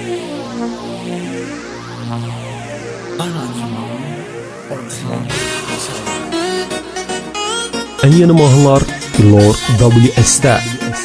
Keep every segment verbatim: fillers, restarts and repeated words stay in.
En yeni mahnılar Lord W S'də.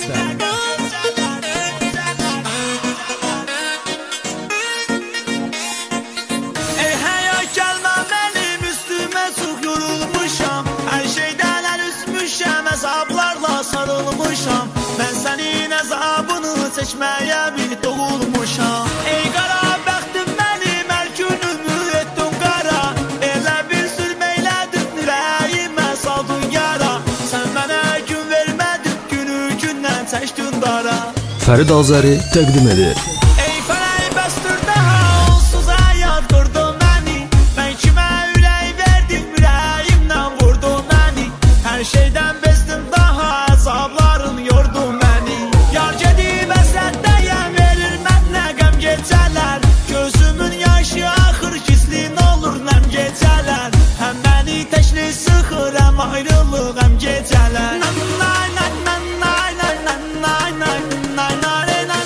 Ey hayat gelme benim üstüme, çok yorulmuşam. Her şeyden el üstmüşem, hesaplarla sarılmışam. Ben senin hesabını seçmeye bir doğulmuşam. Ey kara bəxtim benim, her günümü ettim kara. Elə bir sürmeyledin yüreğime saldın yara. Sen bana gün vermedin, günü gündən çəkdin dara. Fərid Azəri təqdim edir. Ey fələk bəstir daha, onsuz həyat qurdun məni. Mən kimə ürək verdim, ürəyimdən vurdun məni. Hər şeydən bezdim daha, əzabların yordu məni. Yar gedib əsəddəyəm, verir mənə qəm gecələr. Gözümün yaşı axır, gizlin olur nəm gecələr. Həm məni təşli sıxır, həm ayrılıq, həm gecələr. Nay nay nay nay nay nay nay nay nay nay.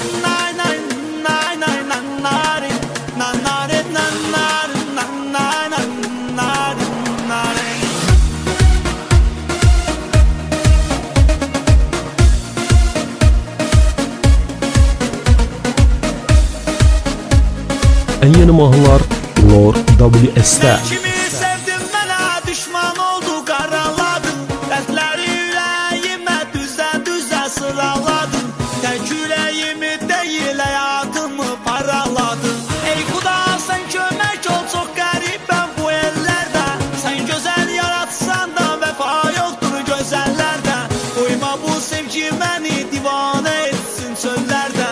En yeni mahnılar Lord W S'də. Kimi sevdim mənə düşman oldu, qaraladım. Dərdləri ürəyimə düzə-düzə sıraladım. Tək ürəyimi deyil, həyatımı paraladım. Ey Xuda sən kömək ol, çox qəribəm bu ellərdə. Sən gözəl yaratsan da vəfa yoxdur gözəllərdə. Qoyma bu sevgi məni divanə etsin çöllərdə.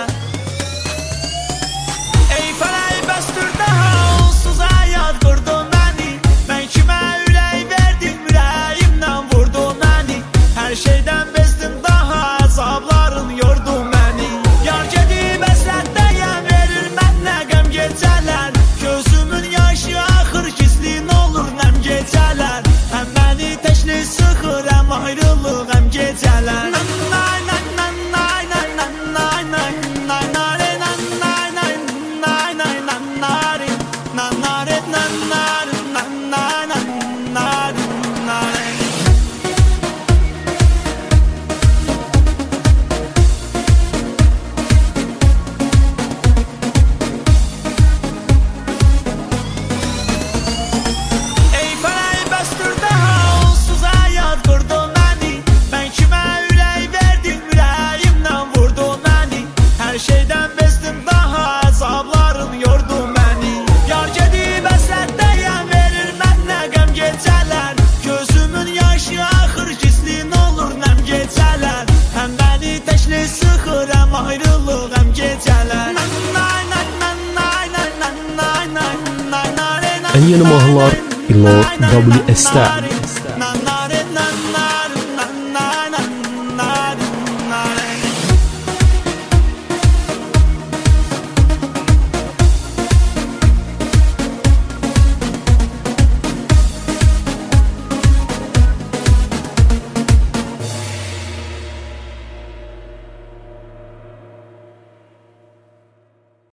Ey fələk bəstir daha, onsuz həyat qurdun məni. Mən kimə ürək verdim, ürəyimdən vurdun məni. Hər şeydən bezdim daha, əzabların yordu məni. Yar gedib əsəddəyəm, verir mənə qəm gecələr. Gözümün yaşı axır, gizlin olur nəm gecələr. Həm məni təşli sıxır, həm ayrılıq, həm gecələr. Nay nay nay nay nay nay nay nay nay nay. En yeni mahnılar Lord W S'də.